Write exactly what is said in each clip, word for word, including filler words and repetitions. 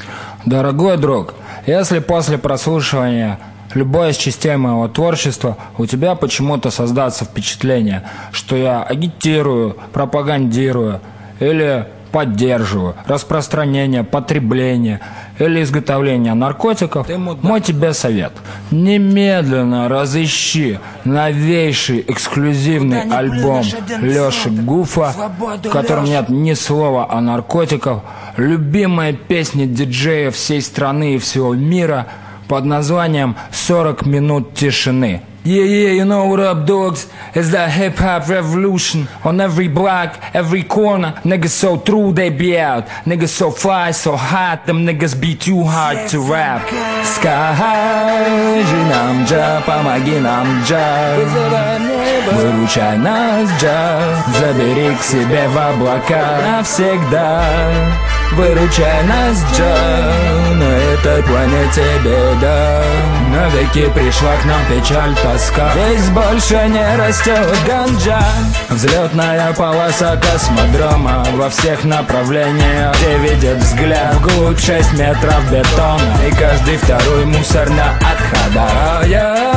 Дорогой друг, если после прослушивания любой из частей моего творчества у тебя почему-то создастся впечатление, что я агитирую, пропагандирую или поддерживаю распространение, потребление или изготовление наркотиков, мой тебе совет: немедленно разыщи новейший эксклюзивный альбом Лёши Гуфа, в котором нет ни слова о наркотиках, любимые песни диджеев всей страны и всего мира под названием «сорок минут тишины». Yeah, yeah, you know what up, dogs? It's that hip-hop revolution on every block, every corner. Niggas so true, they be out. Niggas so fly, so hot, them niggas be too hard to rap. Скажи нам, Джа, помоги нам, Джа, выручай нас, Джа, забери к себе в облака навсегда. Выручай нас, Джа, на этой планете беда. Навеки пришла к нам печаль, тоска. Здесь больше не растет ганджа. Взлетная полоса космодрома во всех направлениях, где видит взгляд вглубь шесть метров бетона. И каждый второй мусорно отхода.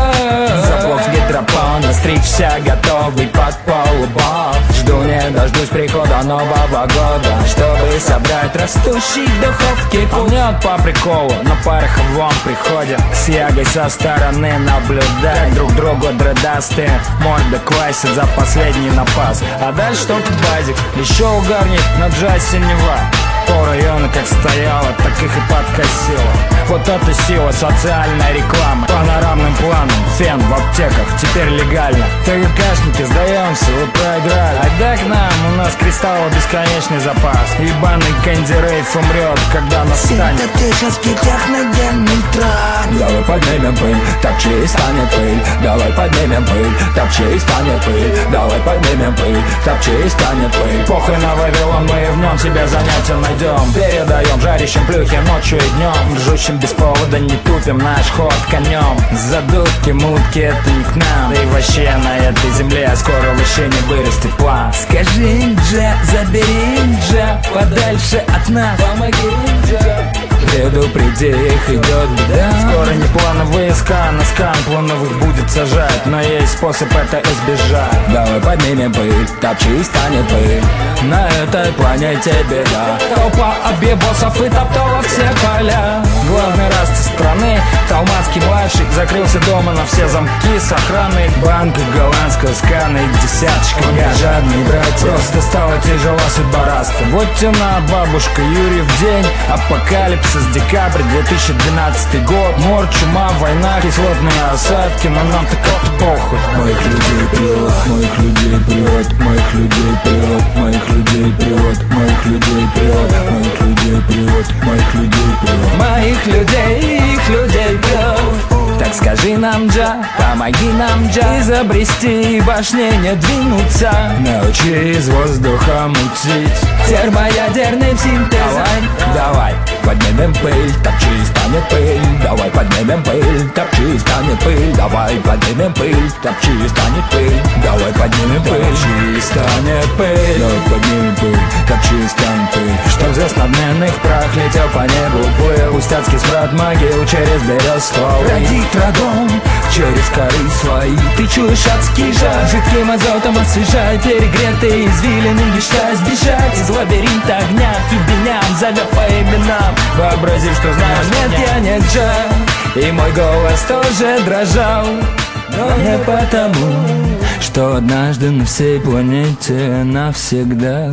Заплох с гидропона, стричься готовый под полубов. Жду не дождусь прихода Нового года, чтобы собрать растущий духовки. Помнят по приколу на пороховом приходе, с ягой со стороны наблюдать друг другу дредастые морды квасят за последний напас. А дальше только базик, еще угарнет на джазе Нева. Пол района как стояла, так их и подкосила. Вот это сила социальной рекламы. Панорамным планом, фен в аптеках теперь легально. ТГКшники, сдаемся, вы проиграли. Отдай к нам, у нас кристаллов бесконечный запас. Ебаный Кэнди Рейв умрет, когда настанет. Синтетический техногенный трак. Давай поднимем пыль, так чей станет пыль. Давай поднимем пыль, так чей станет пыль. Давай поднимем пыль, так чей станет пыль. Похуй на Вавилон, мы и в нем себе занятия найдем. Передаем жарящим плюхи ночью и днем. Жущим без повода не тупим, наш ход конем. Задутки, мутки, это не к нам. Да и вообще на этой земле скоро вообще не вырастет план. Скажи, Джа, забери, Джа, подальше от нас. Помоги, Джа, предупреди их, идет беда. Скоро не плановые ска, на скан плановых будет сажать, но есть способ это избежать. Давай поднимем пыль, так чей станет пыль. На этой планете беда. Толпа объебосов и топтала все поля. Главный раст страны, Талмацкий младший, закрылся дома на все замки с охраной. Банка голландского скана и десяточка. Я жадный братья, просто стала тяжела судьба раста. Вот тена, бабушка, Юрьев день, апокалипсис, декабрь две тысячи двенадцатый год. Мор, чума, война, кислотные осадки, но нам так это похуй. Моих людей привод, моих людей привод, моих людей привод, моих людей привод, моих людей привод, моих людей привод, моих людей привод, моих людей, их людей привод. Так скажи нам, Джа, помоги нам, Джа, изобрести башни не двинуться. Научи из воздуха мутить термоядерным синтезом. Давай, давай, поднимем пыль, так чей станет пыль. Давай поднимем пыль, так чей станет пыль. Давай поднимем пыль, так чей станет пыль. Давай поднимем пыль, чей станет пыль. Давай поднимем пыль, так чей станет пыль. Что здесь надменных прах летел по небу плыл. Пустяцкий спрат могил через берез ствол. Родит врагом через коры свои. Ты чуешь адский жар, жидким азотом освежай перегретые извилины, мечта сбежать из лабиринта огня. К ебеням зовет по именам, вообразив, что знаешь. Но нет, я не Джа, и мой голос тоже дрожал. Но не потому, что однажды на всей планете навсегда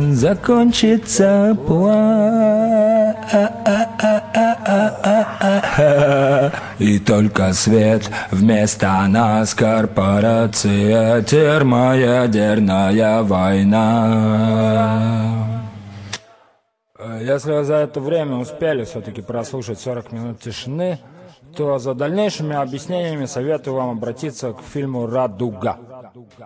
закончится план. И только свет вместо нас, корпорация, термоядерная война. Если вы за это время успели все-таки прослушать сорок минут тишины, то за дальнейшими объяснениями советую вам обратиться к фильму «Радуга».